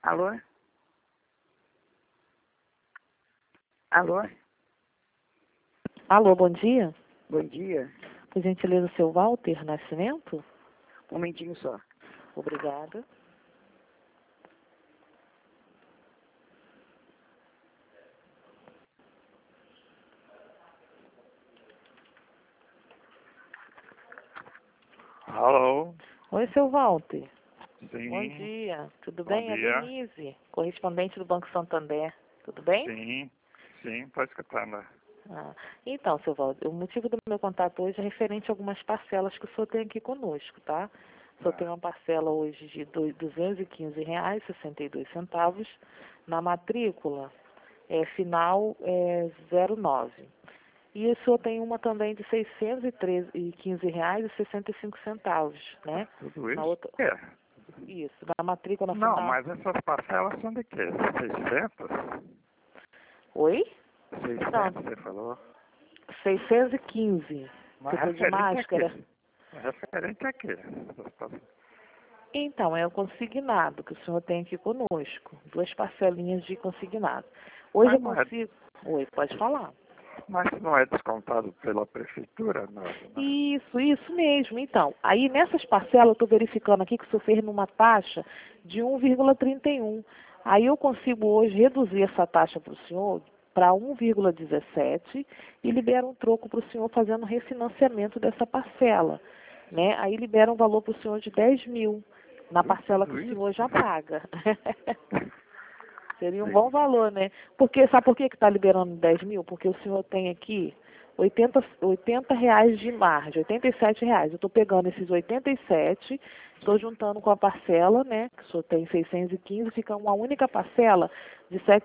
Alô? Alô? Alô, bom dia. Bom dia. Por gentileza, o seu Walter Nascimento? Um momentinho só. Obrigada. Alô? Oi, seu Walter. Sim. Bom dia. Tudo Bom bem? dia. É Denise, correspondente do Banco Santander. Tudo bem? Sim. Sim, pode escutar, né? Ah, então, seu Walter, o motivo do meu contato hoje é referente a algumas parcelas que o senhor tem aqui conosco, tá? O senhor tem uma parcela hoje de R$ 215,62. Na matrícula, final 09. E o senhor tem uma também de R$ 615,65, né? Tudo isso? Na outra, É. isso, na matrícula Não, final. mas essas parcelas são de quê? 600? Oi? 600, você falou? 615. Mas Tipo de referente a máscara. quê? Referente a quê? Essas parcelas? Então, é o consignado que o senhor tem aqui conosco. 2 parcelinhas de consignado. Hoje Mas eu não é, consigo... Oi, pode falar. mas não é descontado pela prefeitura, não? Isso mesmo. Então, aí nessas parcelas, eu estou verificando aqui que o senhor fez numa taxa de 1,31. Aí eu consigo hoje reduzir essa taxa para o senhor para 1,17 e libera um troco para o senhor fazendo refinanciamento dessa parcela, né? Aí libera um valor para o senhor de 10 mil na parcela que o senhor já paga. Seria um bom valor, né? Porque, sabe por que está liberando 10 mil? Porque o senhor tem aqui R$ 80 de margem, R$ 87. Eu estou pegando esses 87, estou juntando com a parcela, né? Que o senhor tem 615, fica uma única parcela de R$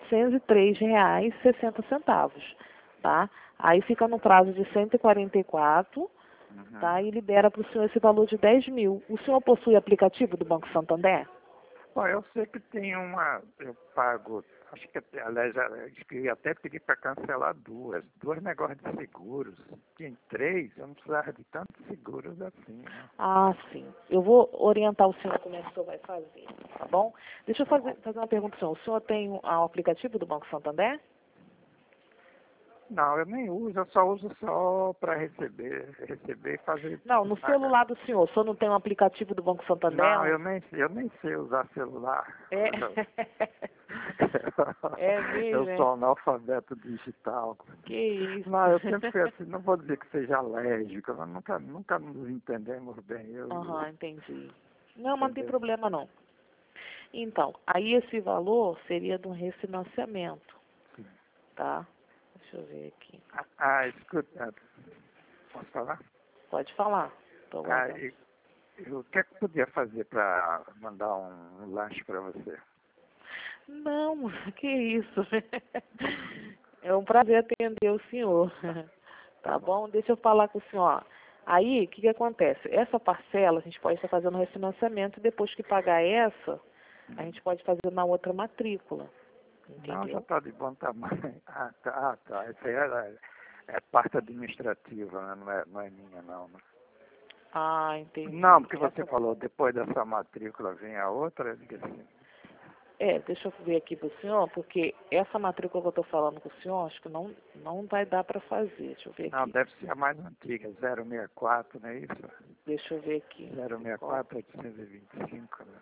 703,60, tá? Aí fica no prazo de 144, tá? E libera para o senhor esse valor de 10 mil. O senhor possui aplicativo do Banco Santander? Bom, eu sei que tem eu pago, acho que, aliás, eu queria até pedir para cancelar dois negócios de seguros. Tem 3, eu não precisava de tantos seguros assim, né? Ah, sim. Eu vou orientar o senhor como é que o senhor vai fazer, tá bom? Deixa eu fazer uma pergunta para o senhor. O senhor tem o aplicativo do Banco Santander? Não, eu nem uso, eu só uso só para receber e fazer Não, no pagar. celular do senhor. O senhor não tem um aplicativo do Banco Santander? Não, eu nem sei usar celular. É, é Eu mesmo, é? sou analfabeto digital. Que isso. Não, eu sempre fui assim, não vou dizer que seja alérgico, mas nunca nos entendemos bem. Aham, entendi. Não, mas não tem Entendeu? problema não. Então, aí esse valor seria de um refinanciamento, Sim. tá? Deixa eu ver aqui. Escuta, posso falar? Pode falar. Tô Ah, aguardando. o que é que eu podia fazer para mandar um lanche para você? Não, que isso. É um prazer atender o senhor. Tá bom? Deixa eu falar com o senhor. Aí, o que acontece? Essa parcela, a gente pode estar fazendo refinanciamento e depois que pagar essa, a gente pode fazer na outra matrícula. Não, já Entendeu? está de bom tamanho. Tá. Essa aí é parte administrativa, né? Não é minha, não. Né? Ah, entendi. Não, porque você Essa... falou, depois dessa matrícula vem a outra, eu digo assim. deixa eu ver aqui para o senhor, porque essa matrícula que eu estou falando com o senhor, acho que não vai dar para fazer. Deixa eu ver Não, aqui. deve ser a mais antiga, 064, não é isso? Deixa eu ver aqui. 064, 825, né?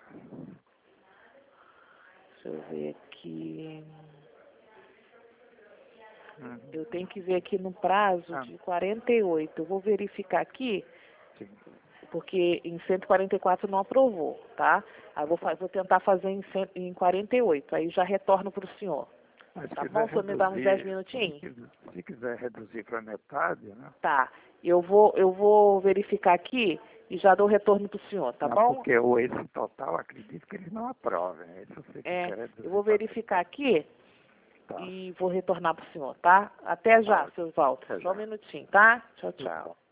Deixa eu ver aqui. Uhum. Eu tenho que ver aqui no prazo de 48. Eu vou verificar aqui, Sim. porque em 144 não aprovou, tá? Aí vou tentar fazer em 48. Aí já retorno para o senhor. Mas se Tá quiser bom? O senhor me dá uns 10 reduzir, minutinhos? se quiser reduzir para metade, né? Tá. Eu vou verificar aqui e já dou retorno para o senhor, tá Não, bom? porque esse total, acredito que eles não aprovem. Esse você que quer reduzir Eu vou para verificar aqui metade. e vou retornar para o senhor, tá? Até já, Tá. seu Walter. Até Só um já. minutinho, tá? Tchau, Tudo tchau. bom.